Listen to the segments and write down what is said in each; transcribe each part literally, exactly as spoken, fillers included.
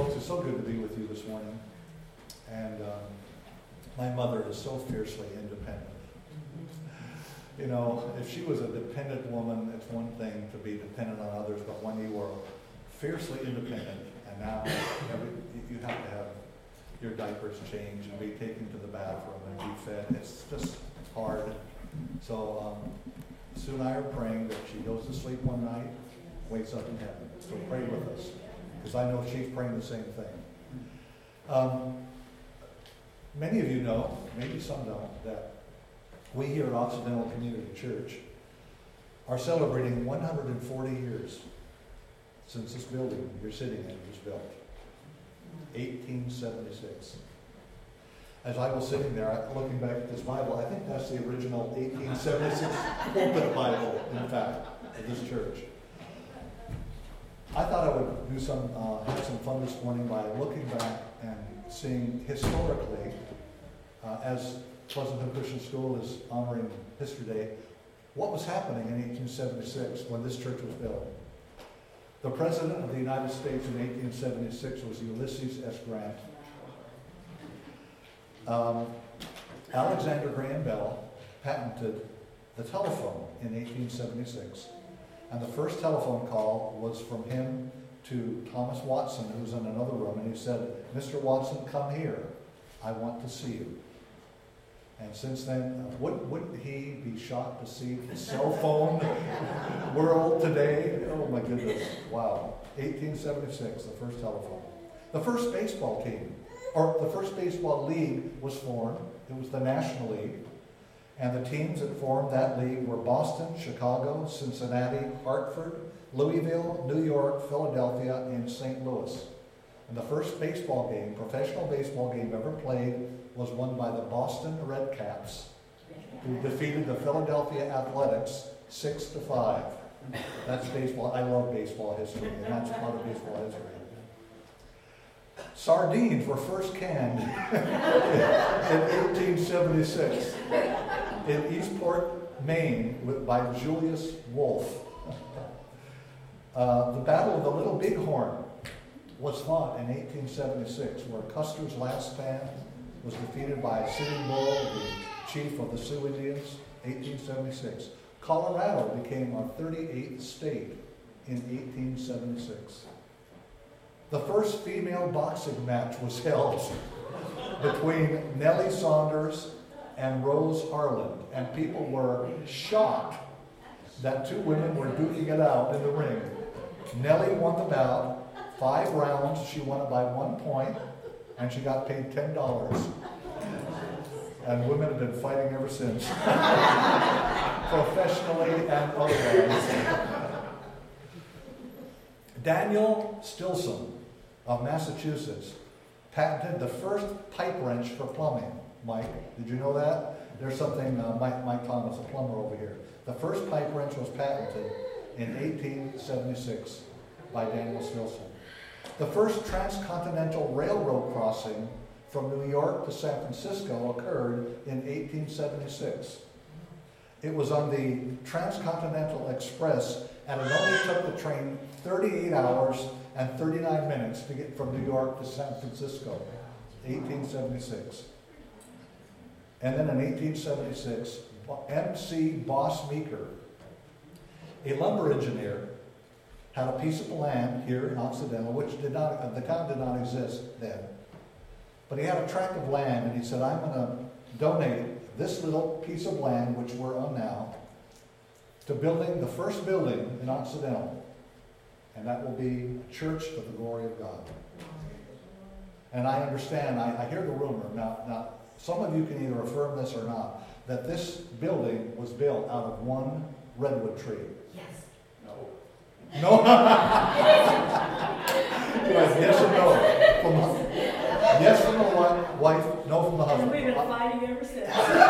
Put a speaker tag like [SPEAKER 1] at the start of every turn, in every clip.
[SPEAKER 1] folks, it's so good to be with you this morning. And um, my mother is so fiercely independent. You know, if she was a dependent woman, it's one thing to be dependent on others, but when you were fiercely independent, and now every, you have to have your diapers changed and be taken to the bathroom and be fed, it's just hard. So um, Sue and I are praying that she goes to sleep one night, wakes up in heaven. So pray with us, because I know she's praying the same thing. Um, many of you know, maybe some don't, that we here at Occidental Community Church are celebrating one hundred forty years since this building you're sitting in was built. eighteen seventy-six. As I was sitting there, looking back at this Bible, I think that's the original eighteen seventy-six pulpit Bible, in fact, of this church. I thought I would do some, uh, have some fun this morning by looking back and seeing historically, uh, as Pleasant Hill Christian School is honoring History Day, what was happening in eighteen seventy-six when this church was built. The President of the United States in eighteen seventy-six was Ulysses S. Grant. Um, Alexander Graham Bell patented the telephone in eighteen seventy-six. And the first telephone call was from him to Thomas Watson, who was in another room, and he said, "Mister Watson, come here. I want to see you." And since then, uh, wouldn't, wouldn't he be shocked to see the cell phone world today? Oh my goodness, wow. eighteen seventy-six, the first telephone. The first baseball team, or the first baseball league was formed. It was the National League. And the teams that formed that league were Boston, Chicago, Cincinnati, Hartford, Louisville, New York, Philadelphia, and Saint Louis. And the first baseball game, professional baseball game ever played, was won by the Boston Red Caps, who defeated the Philadelphia Athletics six to five. That's baseball. I love baseball history, and that's part of baseball history. Sardines were first canned in eighteen seventy-six in Eastport, Maine, with, by Julius Wolfe. Uh, the Battle of the Little Bighorn was fought in eighteen seventy-six, where Custer's last stand was defeated by Sitting Bull, the chief of the Sioux Indians, eighteen seventy-six. Colorado became our thirty-eighth state in eighteen seventy-six. The first female boxing match was held between Nellie Saunders and Rose Harland, and people were shocked that two women were duking it out in the ring. Nellie won the bout, five rounds, she won it by one point, and she got paid ten dollars. And women have been fighting ever since, professionally and otherwise. Daniel Stilson of Massachusetts patented the first pipe wrench for plumbing. Mike, did you know that? There's something, uh, Mike, Mike Thomas, a plumber over here. The first pipe wrench was patented in eighteen seventy-six by Daniel Stilson. The first transcontinental railroad crossing from New York to San Francisco occurred in eighteen seventy-six. It was on the Transcontinental Express, and it only took the train thirty-eight hours and thirty-nine minutes to get from New York to San Francisco, eighteen seventy-six. And then in eighteen seventy-six, M C Boss Meeker, a lumber engineer, had a piece of land here in Occidental, which did not, uh, the town did not exist then. But he had a tract of land, and he said, "I'm going to donate this little piece of land, which we're on now, to building the first building in Occidental. And that will be a church for the glory of God." And I understand, I, I hear the rumor, now, now some of you can either affirm this or not, that this building was built out of one redwood tree.
[SPEAKER 2] Yes.
[SPEAKER 1] No. No? Yes or no? From the, yes from the wife, no from the husband.
[SPEAKER 2] And we've been fighting ever since.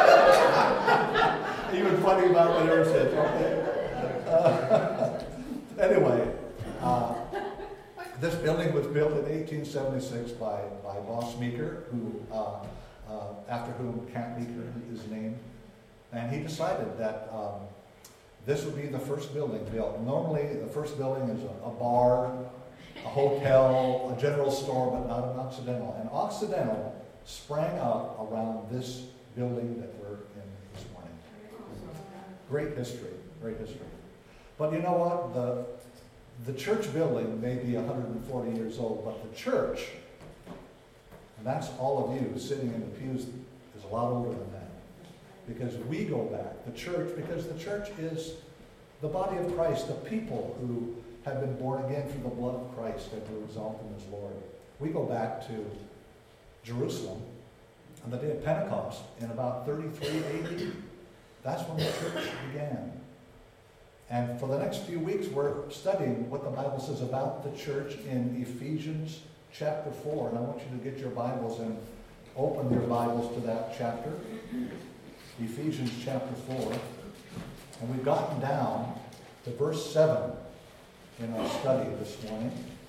[SPEAKER 1] You've been fighting about it ever since, okay. Uh, anyway, uh, this building was built in eighteen seventy-six by, by Boss Meeker, who, uh, uh, after whom Camp Meeker is named. And he decided that um, this would be the first building built. Normally, the first building is a, a bar, a hotel, a general store, but not an Occidental. And Occidental sprang up around this building that we're in this morning. Great history, great history. But you know what? The, the church building may be one hundred forty years old, but the church, and that's all of you sitting in the pews, is a lot older than that. Because we go back, the church, because the church is the body of Christ, the people who have been born again through the blood of Christ and who exalt him as Lord. We go back to Jerusalem on the day of Pentecost in about thirty-three A D. That's when the church began. And for the next few weeks, we're studying what the Bible says about the church in Ephesians chapter four. And I want you to get your Bibles and open your Bibles to that chapter. Ephesians chapter four. And we've gotten down to verse seven in our study this morning.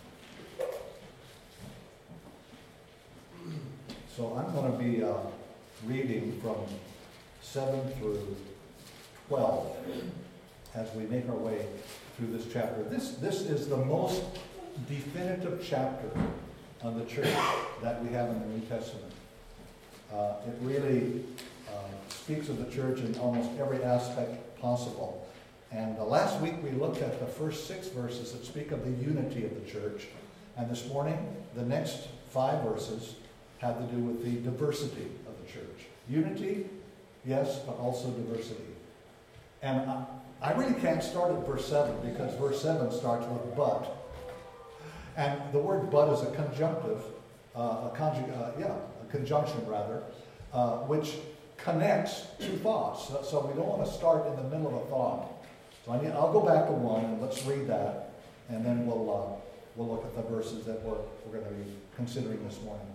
[SPEAKER 1] So I'm going to be uh, reading from seven through twelve as we make our way through this chapter. This, this is the most definitive chapter on the church that we have in the New Testament. Uh, it really uh, speaks of the church in almost every aspect possible. And uh, last week we looked at the first six verses that speak of the unity of the church. And this morning, the next five verses have to do with the diversity of the church. Unity, yes, but also diversity. And I, I really can't start at verse seven because verse seven starts with but. And the word but is a conjunctive, uh, a, conjug- uh, yeah, a conjunction rather, uh, which connects two thoughts. So, so we don't want to start in the middle of a thought. So I need, I'll go back to one and let's read that, and then we'll uh, we'll look at the verses that we're we're going to be considering this morning.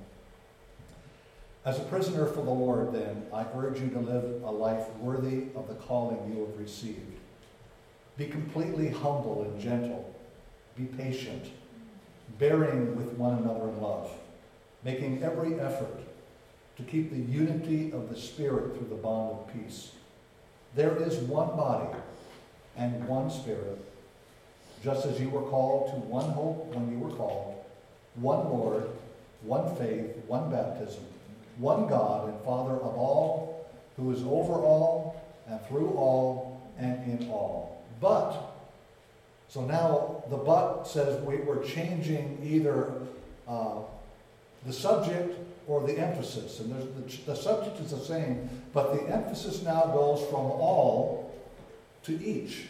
[SPEAKER 1] As a prisoner for the Lord, then, I urge you to live a life worthy of the calling you have received. Be completely humble and gentle. Be patient, bearing with one another in love, making every effort to keep the unity of the Spirit through the bond of peace. There is one body and one Spirit, just as you were called to one hope when you were called, one Lord, one faith, one baptism, one God and Father of all, who is over all and through all and in all. But, so now the but says we, we're changing either uh, the subject or the emphasis. And there's the, the subject is the same, but the emphasis now goes from all to each.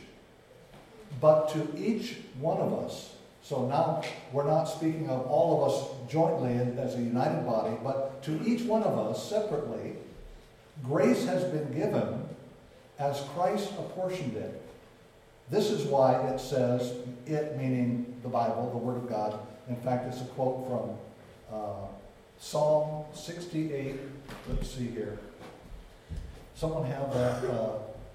[SPEAKER 1] But to each one of us. So now we're not speaking of all of us jointly as a united body, but to each one of us separately, grace has been given as Christ apportioned it. This is why it says, it meaning the Bible, the Word of God. In fact, it's a quote from uh, Psalm sixty-eight. Let's see here. Someone have that... Uh,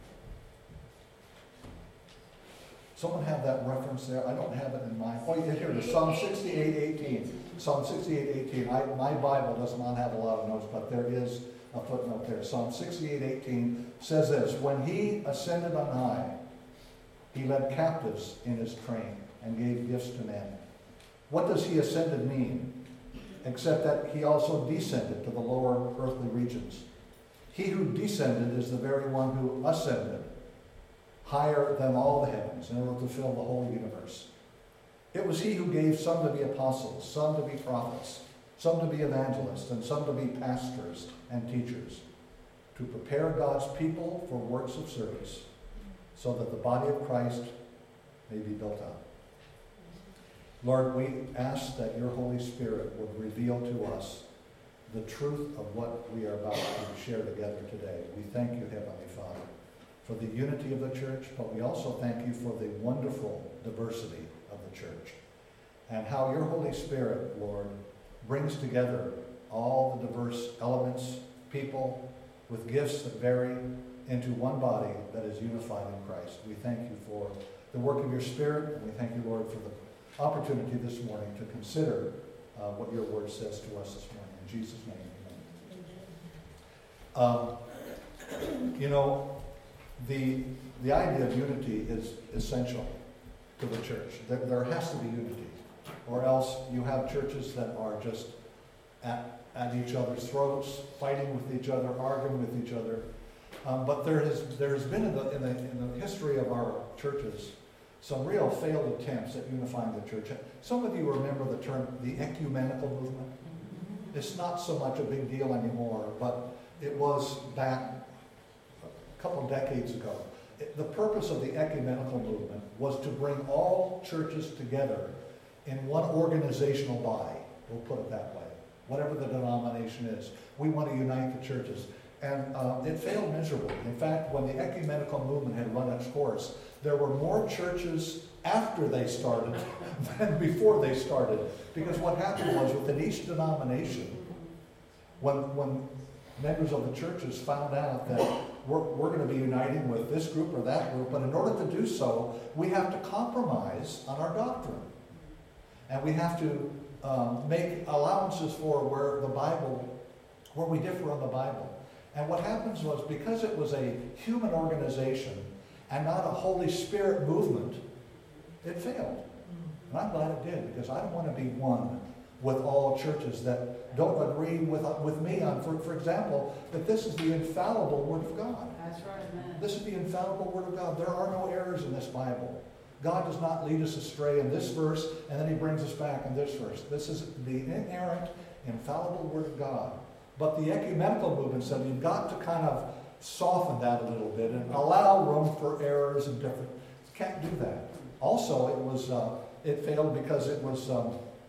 [SPEAKER 1] Someone have that reference there? I don't have it in mind. Oh, yeah, here it is. Psalm sixty-eight eighteen. Psalm sixty-eight eighteen. I, my Bible does not have a lot of notes, but there is a footnote there. Psalm sixty-eight eighteen says this: when he ascended on high, he led captives in his train and gave gifts to men. What does he ascended mean? Except that he also descended to the lower earthly regions. He who descended is the very one who ascended higher than all the heavens, in order to fill the whole universe. It was he who gave some to be apostles, some to be prophets, some to be evangelists, and some to be pastors and teachers, to prepare God's people for works of service, so that the body of Christ may be built up. Lord, we ask that your Holy Spirit would reveal to us the truth of what we are about to share together today. We thank you, Heavenly Father, for the unity of the church, but we also thank you for the wonderful diversity of the church and how your Holy Spirit, Lord, brings together all the diverse elements, people with gifts that vary into one body that is unified in Christ. We thank you for the work of your Spirit, and we thank you, Lord, for the opportunity this morning to consider uh, what your word says to us this morning. In Jesus' name, amen. Um, you know, The, the idea of unity is essential to the church. There, there has to be unity. or else you have churches that are just at, at each other's throats, fighting with each other, arguing with each other. Um, but there has there has been in the, in the in the history of our churches some real failed attempts at unifying the church. Some of you remember the term the ecumenical movement. It's not so much a big deal anymore, but it was back a couple of decades ago. It, the purpose of the ecumenical movement was to bring all churches together in one organizational body. We'll put it that way. Whatever the denomination is. We want to unite the churches. And uh, it failed miserably. In fact, when the ecumenical movement had run its course, there were more churches after they started than before they started. Because what happened was, within each denomination, when, when members of the churches found out that we're, we're going to be uniting with this group or that group, but in order to do so, we have to compromise on our doctrine. And we have to um, make allowances for where the Bible, where we differ on the Bible. And what happens was, because it was a human organization and not a Holy Spirit movement, it failed. And I'm glad it did, because I don't want to be one with all churches that don't agree with, with me on, for, for example, that this is the infallible Word of God.
[SPEAKER 2] That's right, man.
[SPEAKER 1] This is the infallible Word of God. There are no errors in this Bible. God does not lead us astray in this verse, and then he brings us back in this verse. This is the inerrant, infallible Word of God. But the ecumenical movement said you've got to kind of soften that a little bit and allow room for errors and different. You can't do that. Also, it was uh, it failed because it was um,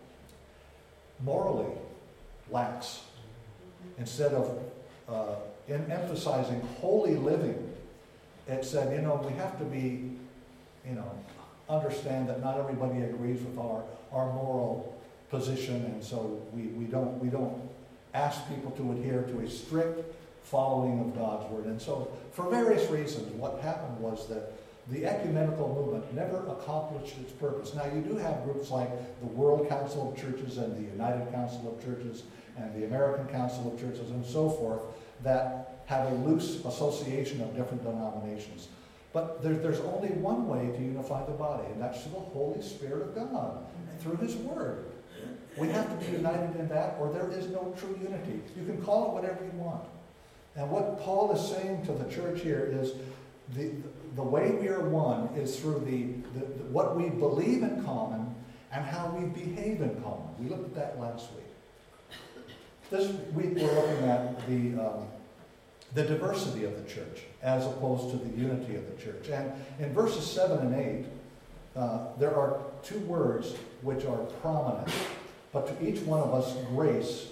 [SPEAKER 1] morally lax. Instead of uh, in emphasizing holy living, it said, you know, we have to be, you know, understand that not everybody agrees with our, our moral position, and so we, we don't we don't ask people to adhere to a strict following of God's Word. And so, for various reasons, what happened was that the ecumenical movement never accomplished its purpose. Now, you do have groups like the World Council of Churches and the United Council of Churches and the American Council of Churches and so forth that have a loose association of different denominations. But there, there's only one way to unify the body, and that's through the Holy Spirit of God, through His Word. We have to be united in that, or there is no true unity. You can call it whatever you want. And what Paul is saying to the church here is the, the way we are one is through the, the, the what we believe in common and how we behave in common. We looked at that last week. This week we're looking at the, um, the diversity of the church as opposed to the unity of the church. And in verses seven and eight, uh, there are two words which are prominent. But to each one of us, grace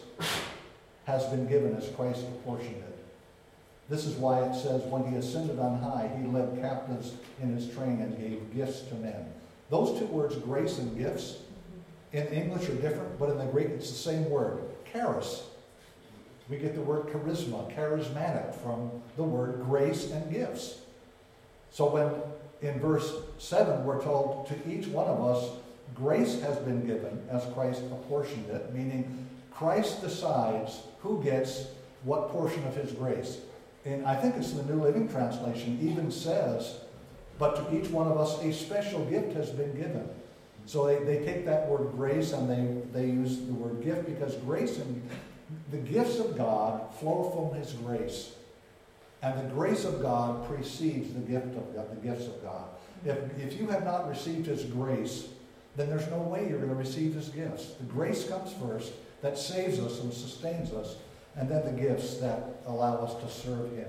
[SPEAKER 1] has been given as Christ apportioned it. This is why it says, when he ascended on high, he led captives in his train and gave gifts to men. Those two words, grace and gifts, in English are different, but in the Greek it's the same word, charis. We get the word charisma, charismatic, from the word grace and gifts. So when in verse seven we're told, to each one of us, grace has been given as Christ apportioned it, meaning Christ decides who gets what portion of his grace. And I think it's the New Living Translation even says, but to each one of us a special gift has been given. So they, they take that word grace and they, they use the word gift, because grace and the gifts of God flow from his grace. And the grace of God precedes the gift of God, the gifts of God. If, if you have not received his grace, then there's no way you're going to receive his gifts. The grace comes first, that saves us and sustains us, and then the gifts that allow us to serve him.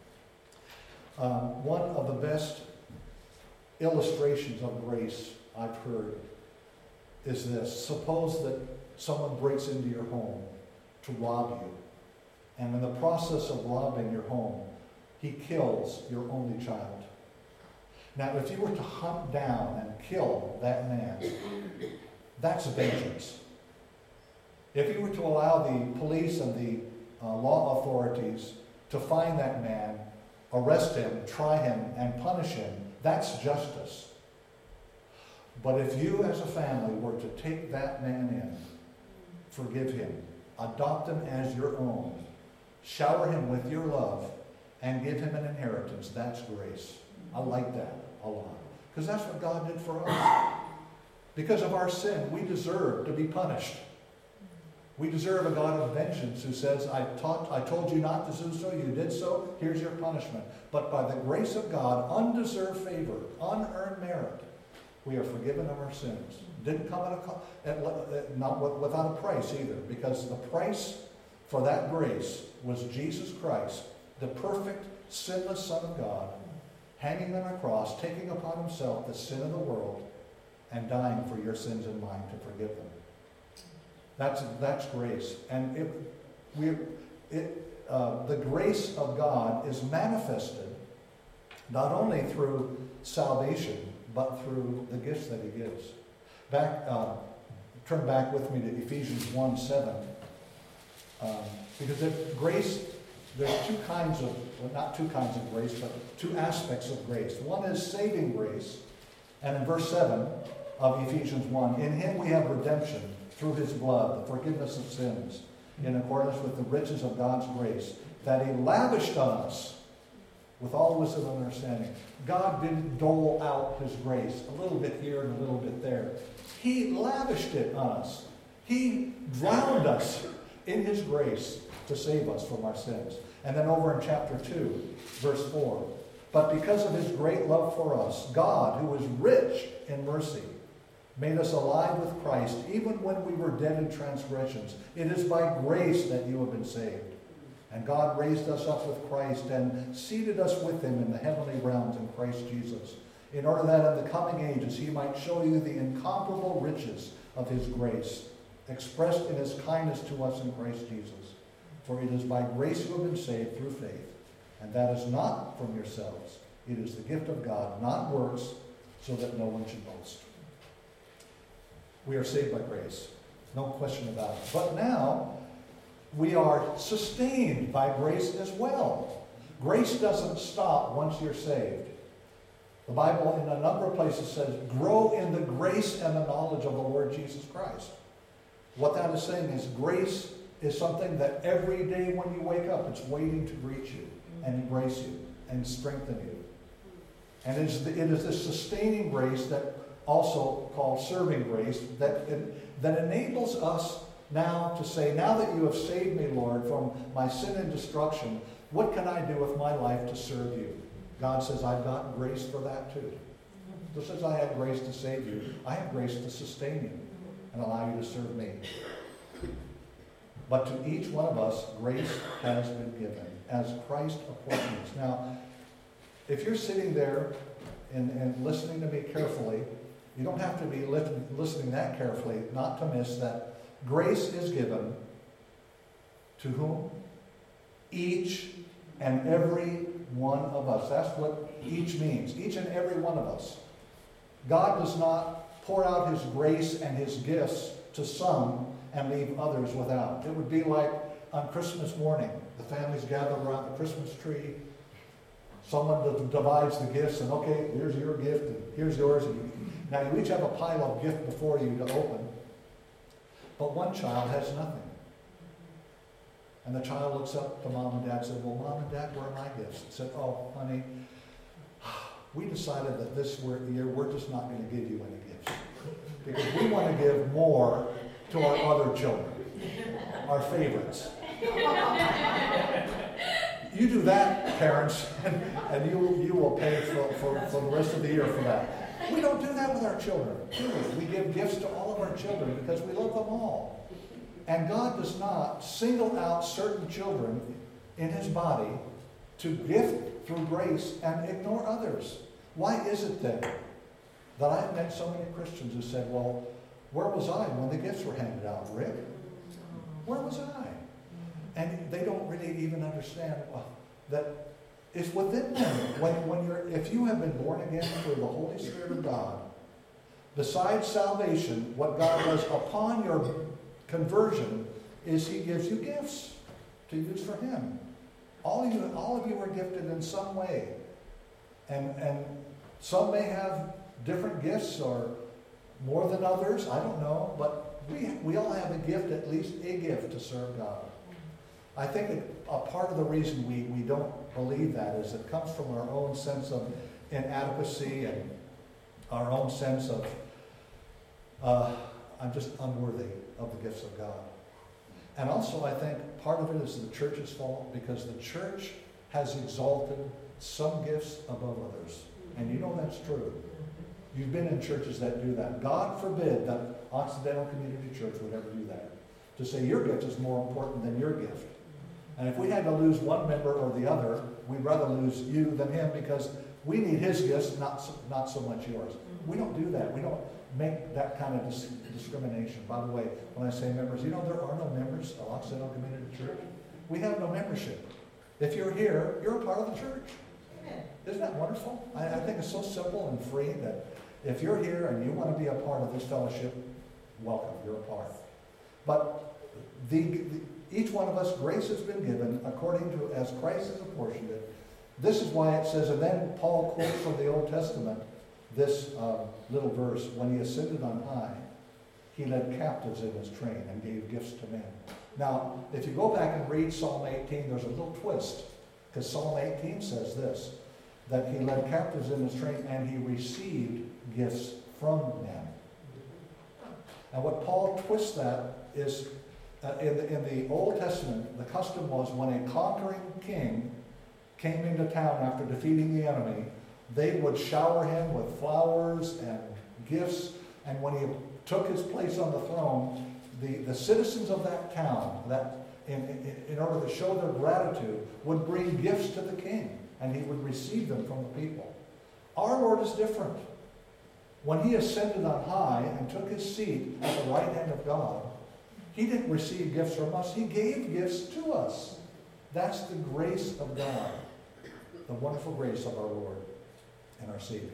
[SPEAKER 1] Um, one of the best illustrations of grace I've heard is this. Suppose that someone breaks into your home to rob you, and in the process of robbing your home, he kills your only child. Now, if you were to hunt down and kill that man, that's vengeance. If you were to allow the police and the uh, law authorities to find that man, arrest him, try him, and punish him, that's justice. But if you as a family were to take that man in, forgive him, adopt him as your own, shower him with your love, and give him an inheritance, that's grace. I like that a lot. Because that's what God did for us. Because of our sin, we deserve to be punished. We deserve a God of vengeance who says, I taught, I told you not to do so, you did so, here's your punishment. But by the grace of God, undeserved favor, unearned merit, we are forgiven of our sins. Didn't come at a co- at, at, not without a price either, because the price for that grace was Jesus Christ, the perfect, sinless Son of God, hanging on a cross, taking upon himself the sin of the world, and dying for your sins and mine to forgive them. That's that's grace, and it we it uh, the grace of God is manifested not only through salvation but through the gifts that He gives. Back, uh, turn back with me to Ephesians one seven, um, because if grace, there's two kinds of well, not two kinds of grace, but two aspects of grace. One is saving grace, and in verse seven of Ephesians one, in Him we have redemption through His blood, the forgiveness of sins, in accordance with the riches of God's grace, that He lavished on us with all wisdom and understanding. God didn't dole out His grace, a little bit here and a little bit there. He lavished it on us. He drowned us in His grace to save us from our sins. And then over in chapter two, verse four, but because of His great love for us, God, who is rich in mercy, made us alive with Christ, even when we were dead in transgressions. It is by grace that you have been saved. And God raised us up with Christ and seated us with Him in the heavenly realms in Christ Jesus, in order that in the coming ages He might show you the incomparable riches of His grace, expressed in His kindness to us in Christ Jesus. For it is by grace you have been saved through faith, and that is not from yourselves. It is the gift of God, not works, so that no one should boast. We are saved by grace. No question about it. But now, we are sustained by grace as well. Grace doesn't stop once you're saved. The Bible in a number of places says, grow in the grace and the knowledge of the Lord Jesus Christ. What that is saying is grace is something that every day when you wake up, it's waiting to greet you and embrace you and strengthen you. And it is, the, it is this sustaining grace that also called serving grace, that, that enables us now to say, now that you have saved me, Lord, from my sin and destruction, what can I do with my life to serve you? God says, I've got grace for that too. Just as I have grace to save you, I have grace to sustain you and allow you to serve me. But to each one of us, grace has been given as Christ appointments. Now, if you're sitting there and, and listening to me carefully, you don't have to be listening that carefully not to miss that grace is given to whom? Each and every one of us. That's what each means. Each and every one of us. God does not pour out His grace and His gifts to some and leave others without. It would be like on Christmas morning, the families gather around the Christmas tree. Someone divides the gifts and, okay, here's your gift and here's yours. And you, now you each have a pile of gift before you to open. But one child has nothing. And the child looks up to mom and dad and says, well, mom and dad, where are my gifts? And said, oh, honey, we decided that this year we're just not going to give you any gifts. Because we want to give more to our other children, our favorites. You do that, parents, and, and you, you will pay for, for, for the rest of the year for that. We don't do that with our children, do we? We give gifts to all of our children because we love them all. And God does not single out certain children in His body to gift through grace and ignore others. Why is it then that I have met so many Christians who said, well, where was I when the gifts were handed out, Rick? Where was I? And they don't really even understand well, that it's within them. When, when you're, if you have been born again through the Holy Spirit of God, besides salvation, what God does upon your conversion is He gives you gifts to use for Him. All of you, all of you are gifted in some way. And, and some may have different gifts or more than others, I don't know, but we, we all have a gift, at least a gift, to serve God. I think it, a part of the reason we, we don't believe that is it comes from our own sense of inadequacy and our own sense of uh, I'm just unworthy of the gifts of God. And also, I think part of it is the church's fault, because the church has exalted some gifts above others. And you know that's true. You've been in churches that do that. God forbid that Occidental Community Church would ever do that. To say your gift is more important than your gift. And if we had to lose one member or the other, we'd rather lose you than him, because we need his gifts, not so, not so much yours. We don't do that. We don't make that kind of dis- discrimination. By the way, when I say members, you know there are no members of Occidental Community Church. We have no membership. If you're here, you're a part of the church. Isn't that wonderful? I, I think it's so simple and free that if you're here and you want to be a part of this fellowship, welcome, you're a part. But the, the, each one of us, grace has been given according to as Christ has apportioned it. This is why it says, and then Paul quotes from the Old Testament this uh, little verse, when he ascended on high, he led captives in his train and gave gifts to men. Now, if you go back and read Psalm eighteen, there's a little twist, because Psalm eighteen says this, that he led captives in his train and he received gifts from men. And what Paul twists that is, uh, in, the, in the Old Testament, the custom was when a conquering king came into town after defeating the enemy, they would shower him with flowers and gifts, and when he took his place on the throne, the, the citizens of that town, that in, in, in order to show their gratitude, would bring gifts to the king, and he would receive them from the people. Our Lord is different. When he ascended on high and took his seat at the right hand of God, he didn't receive gifts from us, he gave gifts to us. That's the grace of God, the wonderful grace of our Lord and our Savior.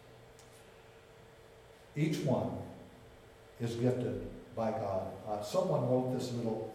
[SPEAKER 1] Each one is gifted by God. Uh, someone wrote this little,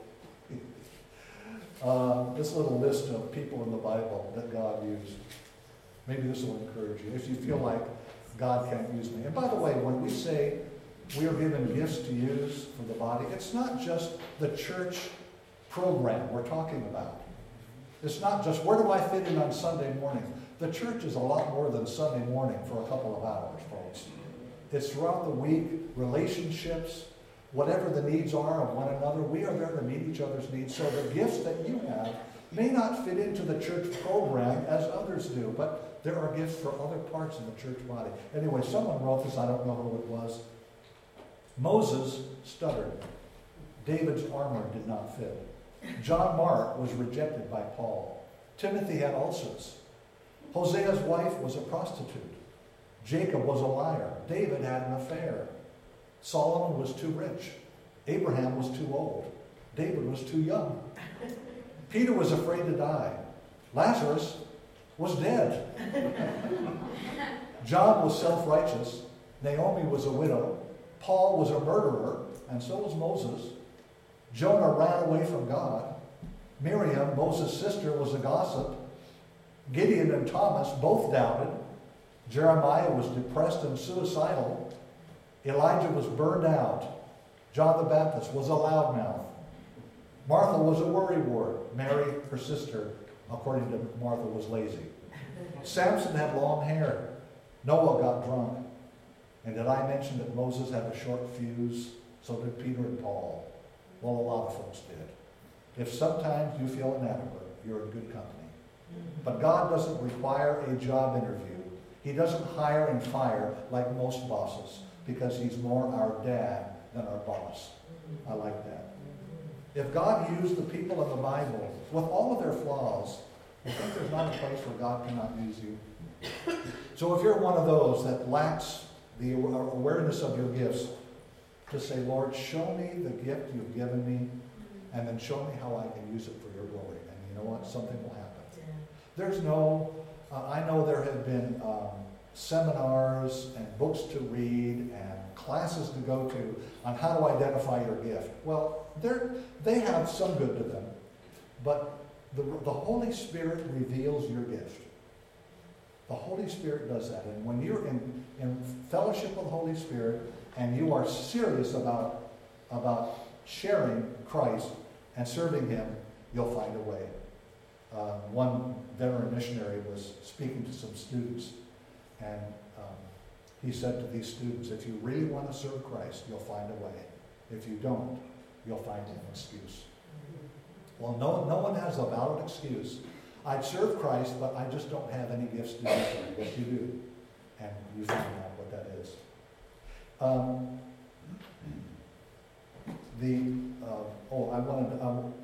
[SPEAKER 1] uh, this little list of people in the Bible that God used. Maybe this will encourage you if you feel like God can't use me. And by the way, when we say we are given gifts to use for the body, it's not just the church program we're talking about. It's not just, where do I fit in on Sunday morning? The church is a lot more than Sunday morning for a couple of hours, folks. It's throughout the week, relationships, whatever the needs are of one another. We are there to meet each other's needs. So the gifts that you have may not fit into the church program as others do, but there are gifts for other parts of the church body. Anyway, someone wrote this, I don't know who it was. Moses stuttered. David's armor did not fit. John Mark was rejected by Paul. Timothy had ulcers. Hosea's wife was a prostitute. Jacob was a liar. David had an affair. Solomon was too rich. Abraham was too old. David was too young. Peter was afraid to die. Lazarus was dead. John was self-righteous. Naomi was a widow. Paul was a murderer, and so was Moses. Jonah ran away from God. Miriam, Moses' sister, was a gossip. Gideon and Thomas both doubted. Jeremiah was depressed and suicidal. Elijah was burned out. John the Baptist was a loudmouth. Martha was a worrywart. Mary, her sister, according to Martha, was lazy. Samson had long hair. Noah got drunk. And did I mention that Moses had a short fuse? So did Peter and Paul. Well, a lot of folks did. If sometimes you feel inadequate, you're in good company. But God doesn't require a job interview. He doesn't hire and fire like most bosses, because he's more our dad than our boss. I like that. If God used the people in the Bible with all of their flaws, I think there's not a place where God cannot use you. So if you're one of those that lacks the awareness of your gifts, to say, Lord, show me the gift you've given me, and then show me how I can use it for your glory. And you know what? Something will happen. There's no, uh, I know there have been um, seminars and books to read and classes to go to on how to identify your gift. Well, they're, they have some good to them, but the, the Holy Spirit reveals your gift. The Holy Spirit does that. And when you're in, in fellowship with the Holy Spirit and you are serious about, about sharing Christ and serving Him, you'll find a way. Uh, one veteran missionary was speaking to some students, and um, he said to these students, if you really want to serve Christ, you'll find a way. If you don't, you'll find an excuse. Well, no, no one has a valid excuse. I'd serve Christ, but I just don't have any gifts to do so. Yes, you do. And you find out what that is. Um, the, uh, oh, I wanted to, um,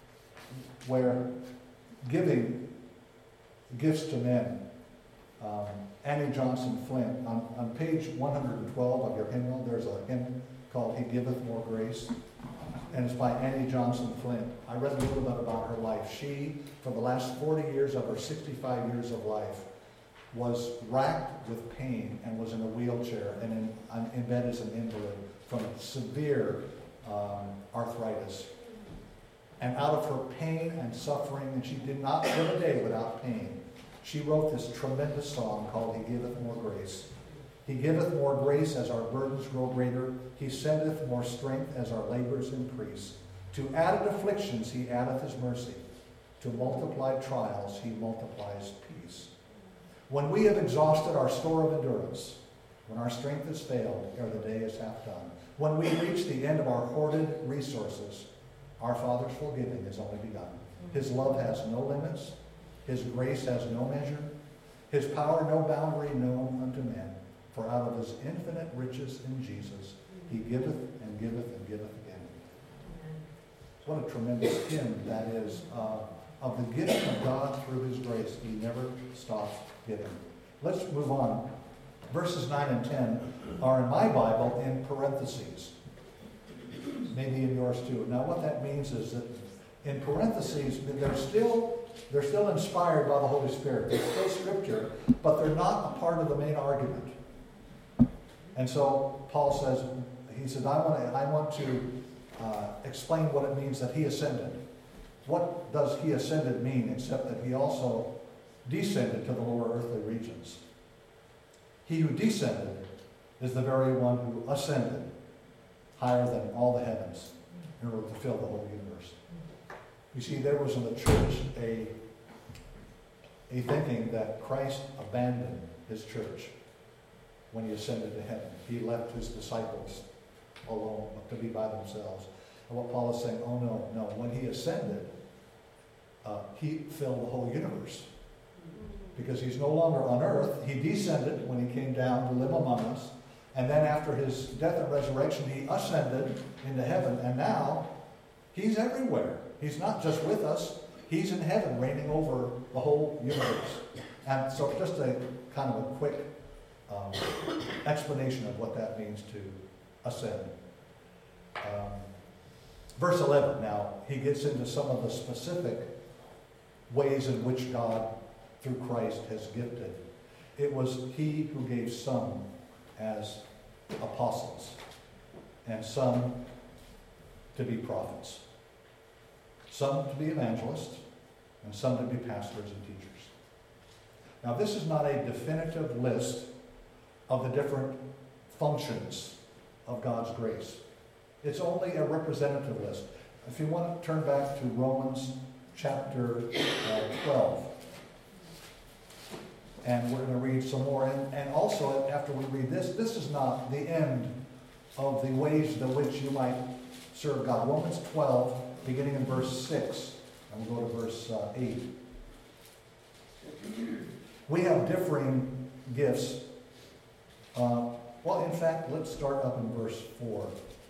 [SPEAKER 1] where giving gifts to men, um, Annie Johnson Flint, on, on page one hundred twelve of your hymnal, there's a hymn called He Giveth More Grace, and it's by Annie Johnson Flint. I read a little bit about her life. She, for the last forty years of her sixty-five years of life, was racked with pain and was in a wheelchair and in, in bed as an invalid from severe um, arthritis. And out of her pain and suffering, and she did not live a day without pain, she wrote this tremendous song called He Giveth More Grace. He giveth more grace as our burdens grow greater. He sendeth more strength as our labors increase. To added afflictions he addeth his mercy. To multiplied trials he multiplies peace. When we have exhausted our store of endurance, when our strength has failed ere the day is half done, when we reach the end of our hoarded resources, our Father's forgiving is only begun. His love has no limits. His grace has no measure. His power no boundary known unto men. For out of his infinite riches in Jesus, he giveth and giveth and giveth again. What a tremendous hymn that is uh, of the giving of God through his grace. He never stops giving. Let's move on. Verses nine and ten are in my Bible in parentheses. Maybe in yours too. Now what that means is that in parentheses, they're still, they're still inspired by the Holy Spirit. They're still scripture, but they're not a part of the main argument. And so Paul says, he says, I want to, I want to uh, explain what it means that he ascended. What does he ascended mean except that he also descended to the lower earthly regions? He who descended is the very one who ascended higher than all the heavens in order to fill the whole universe. You see, there was in the church a, a thinking that Christ abandoned his church when he ascended to heaven. He left his disciples alone to be by themselves. And what Paul is saying, oh no, no, when he ascended, uh, he filled the whole universe. Because he's no longer on earth. He descended when he came down to live among us. And then after his death and resurrection, he ascended into heaven. And now, he's everywhere. He's not just with us. He's in heaven, reigning over the whole universe. And so just a kind of a quick um, explanation of what that means to ascend. Um, verse eleven now, he gets into some of the specific ways in which God, through Christ, has gifted. It was he who gave some as apostles, and some to be prophets, some to be evangelists, and some to be pastors and teachers. Now, this is not a definitive list of the different functions of God's grace. It's only a representative list. If you want to turn back to Romans chapter uh, twelve. And we're going to read some more. And, and also, after we read this, this is not the end of the ways in which you might serve God. Romans twelve, beginning in verse six. And we'll go to verse uh, eight. We have differing gifts. Uh, well, in fact, let's start up in verse four.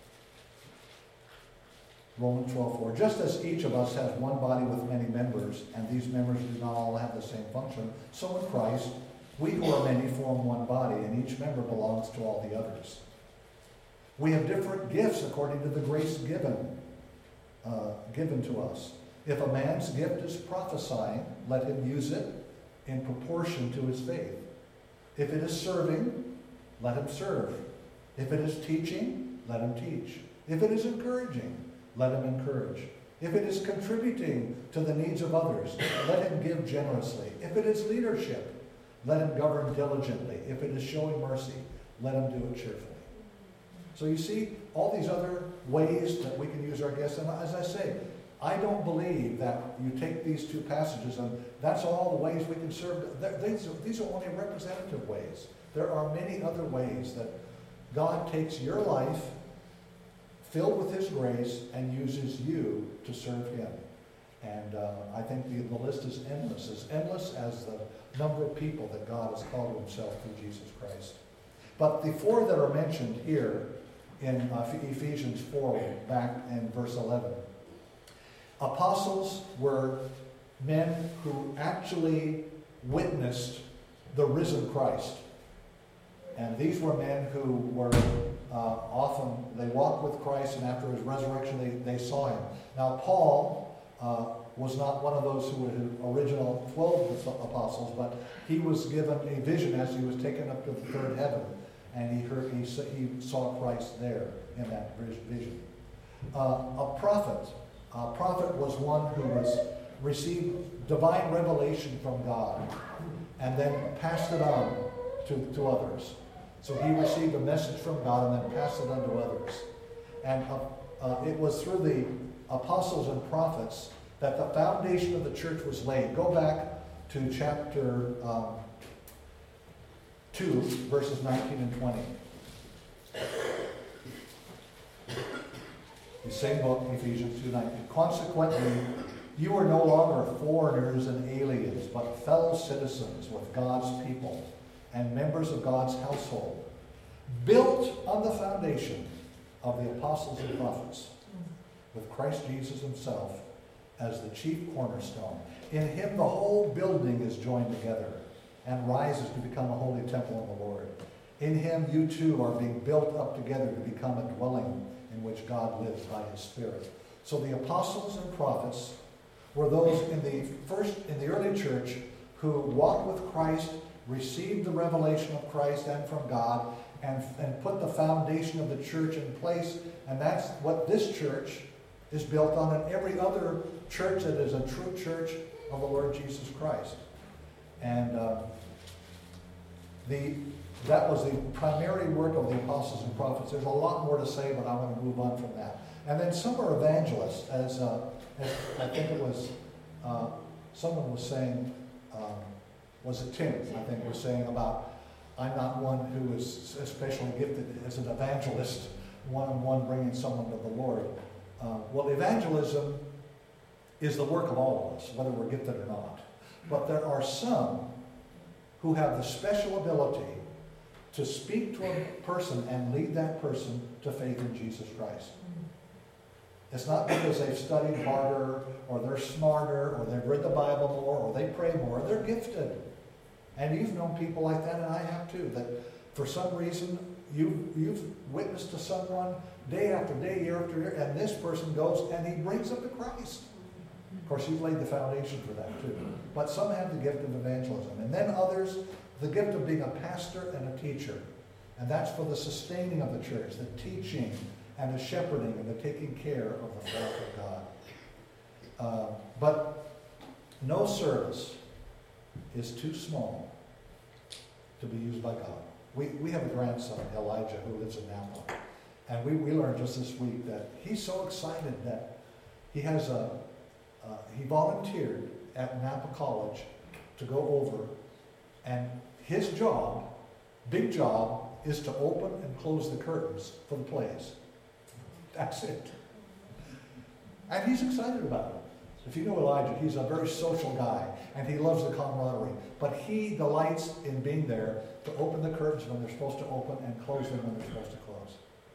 [SPEAKER 1] Romans twelve four. Just as each of us has one body with many members, and these members do not all have the same function, so in Christ, we who are many form one body, and each member belongs to all the others. We have different gifts according to the grace given, uh, given to us. If a man's gift is prophesying, let him use it in proportion to his faith. If it is serving, let him serve. If it is teaching, let him teach. If it is encouraging, let him encourage. If it is contributing to the needs of others, let him give generously. If it is leadership, let him govern diligently. If it is showing mercy, let him do it cheerfully. So you see all these other ways that we can use our gifts. And as I say, I don't believe that you take these two passages and that's all the ways we can serve. These are, these are only representative ways. There are many other ways that God takes your life, filled with His grace, and uses you to serve Him. And uh, I think the, the list is endless, as endless as the number of people that God has called to Himself through Jesus Christ. But the four that are mentioned here in uh, Ephesians four, back in verse eleven, apostles were men who actually witnessed the risen Christ. And these were men who were uh, often, they walked with Christ, and after His resurrection they, they saw Him. Now Paul uh, was not one of those who were the original twelve apostles, but he was given a vision as he was taken up to the third heaven, and he heard he, he saw Christ there in that vision. Uh, a prophet, a prophet was one who was received divine revelation from God, and then passed it on to, to others. So he received a message from God and then passed it on to others. And uh, uh, it was through the apostles and prophets that the foundation of the church was laid. Go back to chapter um, two, verses nineteen and twenty. The same book, Ephesians two nineteen. Consequently, you are no longer foreigners and aliens, but fellow citizens with God's people and members of God's household, built on the foundation of the apostles and prophets, with Christ Jesus Himself as the chief cornerstone. In Him the whole building is joined together and rises to become a holy temple in the Lord. In Him you too are being built up together to become a dwelling in which God lives by His Spirit. So the apostles and prophets were those in the first, in the early church who walked with Christ, received the revelation of Christ and from God, and, and put the foundation of the church in place. And that's what this church is built on, and every other church that is a true church of the Lord Jesus Christ. And uh, the that was the primary work of the apostles and prophets. There's a lot more to say, but I want to move on from that. And then some are evangelists, as, uh, as I think it was, uh, someone was saying, um, was it Tim, I think, was saying about, I'm not one who is especially gifted as an evangelist, one-on-one bringing someone to the Lord. Uh, well, evangelism is the work of all of us, whether we're gifted or not. But there are some who have the special ability to speak to a person and lead that person to faith in Jesus Christ. It's not because they've studied harder, or they're smarter, or they've read the Bible more, or they pray more. They're gifted. And you've known people like that, and I have too, that for some reason you, you've witnessed to someone day after day, year after year, and this person goes and he brings them to Christ. Of course, you've laid the foundation for that too. But some have the gift of evangelism. And then others, the gift of being a pastor and a teacher. And that's for the sustaining of the church, the teaching and the shepherding and the taking care of the flock of God. Uh, but no service is too small to be used by God. We, we have a grandson, Elijah, who lives in Napa. And we, we learned just this week that he's so excited that he has a, uh, he volunteered at Napa College to go over, and his job, big job, is to open and close the curtains for the plays. That's it. And he's excited about it. If you know Elijah, he's a very social guy, and he loves the camaraderie. But he delights in being there to open the curtains when they're supposed to open and close them when they're supposed to close.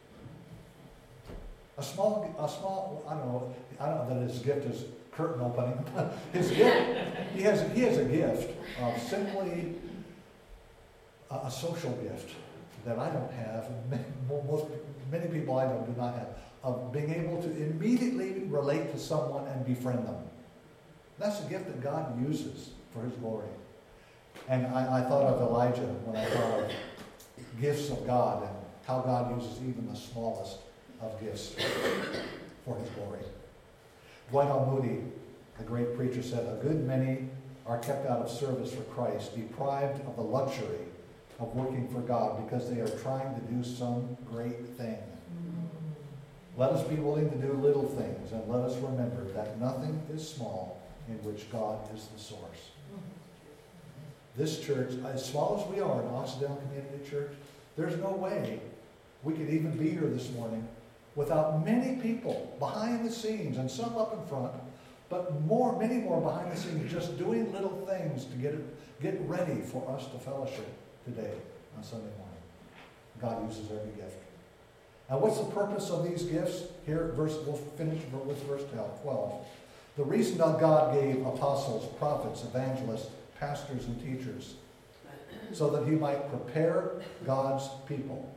[SPEAKER 1] A small, a small, I don't know, I don't know that his gift is curtain opening. His gift, he has, he has a gift of simply a, a social gift that I don't have, and many, most, many people I know do not have, of being able to immediately relate to someone and befriend them. That's a gift that God uses for His glory. And I, I thought of Elijah when I thought of gifts of God and how God uses even the smallest of gifts for His glory. Dwight L. Moody, the great preacher, said, "A good many are kept out of service for Christ, deprived of the luxury of working for God because they are trying to do some great thing. Let us be willing to do little things, and let us remember that nothing is small in which God is the source." this church, as small as we are in Occidental Community Church, there's no way we could even be here this morning without many people behind the scenes, and some up in front, but more, many more behind the scenes, just doing little things to get it, get ready for us to fellowship today on Sunday morning. God uses every gift. Now, what's the purpose of these gifts? Here, verse, we'll finish with verse twelve. The reason that God gave apostles, prophets, evangelists, pastors, and teachers, so that he might prepare God's people.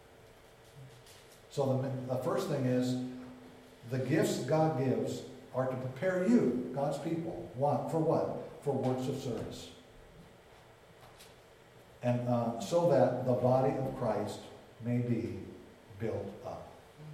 [SPEAKER 1] So the, the first thing is, the gifts God gives are to prepare you, God's people. One, for what? For works of service. And uh, so that the body of Christ may be built up.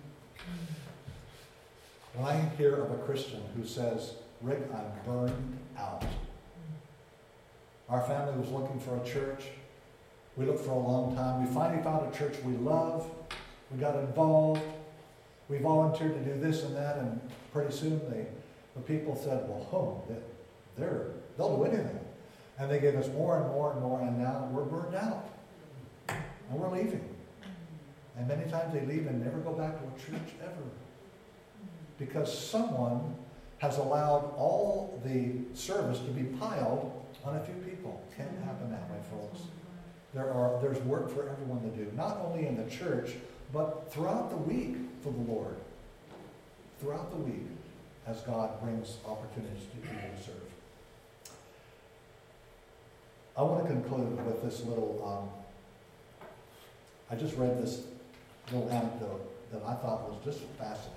[SPEAKER 1] When I hear of a Christian who says, Rick, I'm burned out. Our family was looking for a church. We looked for a long time. We finally found a church we love. We got involved. We volunteered to do this and that, and pretty soon they, the people said, well, oh, they're, they'll do anything. And they gave us more and more and more, and now we're burned out. And we're leaving. And many times they leave and never go back to a church ever. Because someone has allowed all the service to be piled on a few people. Can't happen that way, folks. There are there's work for everyone to do, not only in the church, but throughout the week for the Lord. Throughout the week, as God brings opportunities to people to serve. I want to conclude with this little, um, I just read this little anecdote that I thought was just fascinating.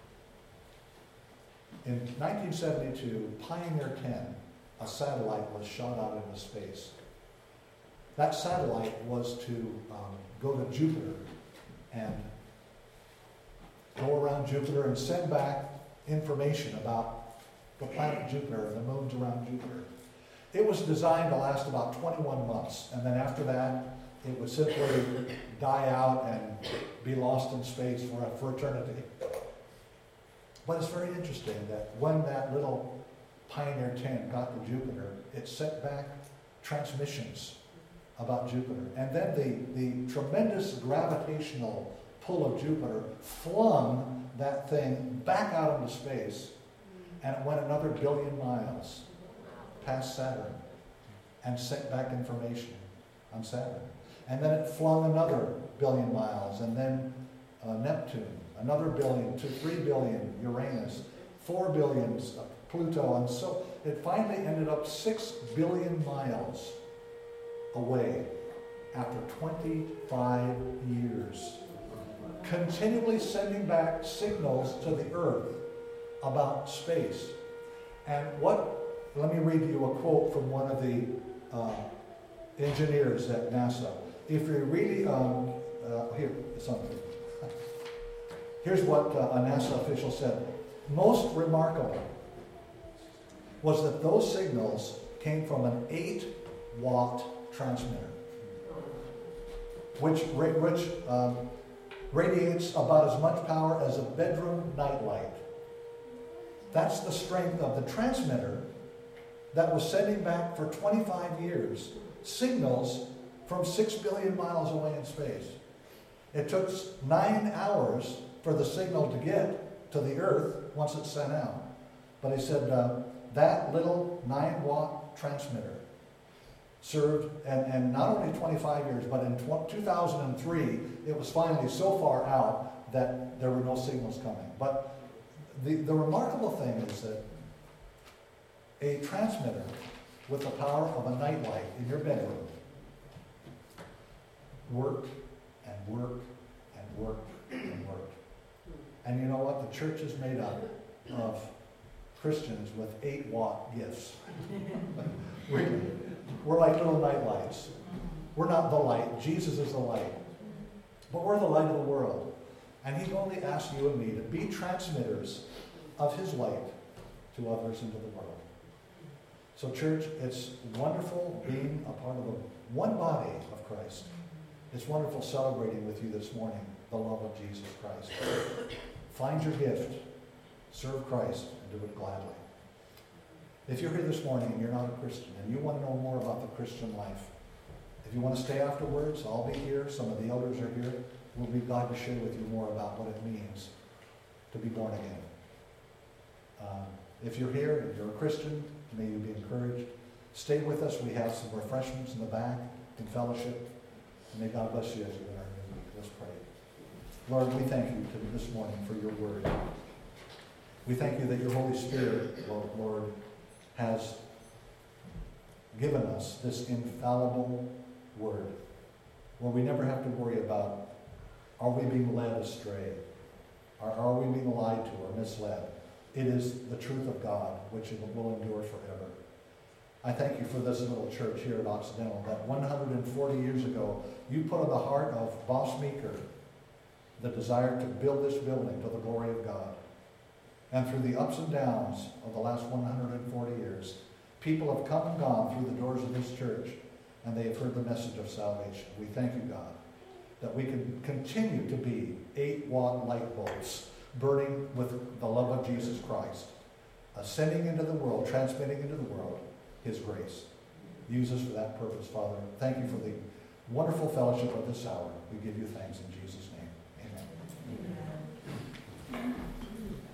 [SPEAKER 1] In nineteen seventy-two, Pioneer ten, a satellite, was shot out into space. That satellite was to um, go to Jupiter and go around Jupiter and send back information about the planet Jupiter and the moons around Jupiter. It was designed to last about twenty-one months, and then after that, it would simply die out and be lost in space for, for eternity. But it's very interesting that when that little Pioneer ten got to Jupiter, it sent back transmissions about Jupiter. And then the, the tremendous gravitational pull of Jupiter flung that thing back out into space, and it went another billion miles past Saturn and sent back information on Saturn. And then it flung another billion miles, and then uh, Neptune, another billion, to three billion, Uranus, four billion, uh, Pluto, and so it finally ended up six billion miles away after twenty-five years, continually sending back signals to the Earth about space. And what, let me read you a quote from one of the uh, engineers at NASA. If you really, um, uh, here, something. Here's what uh, a NASA official said. Most remarkable was that those signals came from an eight watt transmitter, which, which um, radiates about as much power as a bedroom nightlight. That's the strength of the transmitter that was sending back for twenty-five years signals from six billion miles away in space. It took nine hours for the signal to get to the Earth once it's sent out. But he said uh, that little nine watt transmitter served, and, and not only twenty-five years, but in two thousand three, it was finally so far out that there were no signals coming. But the, the remarkable thing is that a transmitter with the power of a nightlight in your bedroom worked and worked and worked and worked. And you know what? The church is made up of Christians with eight watt gifts. Really. We're like little night lights. We're not the light. Jesus is the light. But we're the light of the world. And he's only asked you and me to be transmitters of his light to others into the world. So church, it's wonderful being a part of the one body of Christ. It's wonderful celebrating with you this morning the love of Jesus Christ. Find your gift, serve Christ, and do it gladly. If you're here this morning and you're not a Christian and you want to know more about the Christian life, if you want to stay afterwards, I'll be here. Some of the elders are here. We'll be glad to share with you more about what it means to be born again. Um, if you're here and you're a Christian, may you be encouraged. Stay with us. We have some refreshments in the back in fellowship. And may God bless you as you enter your week. Let's pray. Lord, we thank you to this morning for your word. We thank you that your Holy Spirit, Lord, Lord has given us this infallible word, where we never have to worry about, are we being led astray? Or are we being lied to or misled? It is the truth of God, which will endure forever. I thank you for this little church here at Occidental, that one hundred forty years ago, you put in the heart of Boss Meeker the desire to build this building to the glory of God. And through the ups and downs of the last one hundred forty years, people have come and gone through the doors of this church, and they have heard the message of salvation. We thank you, God, that we can continue to be eight-watt light bulbs burning with the love of Jesus Christ, ascending into the world, transmitting into the world his grace. Use us for that purpose, Father. Thank you for the wonderful fellowship of this hour. We give you thanks in Jesus' name.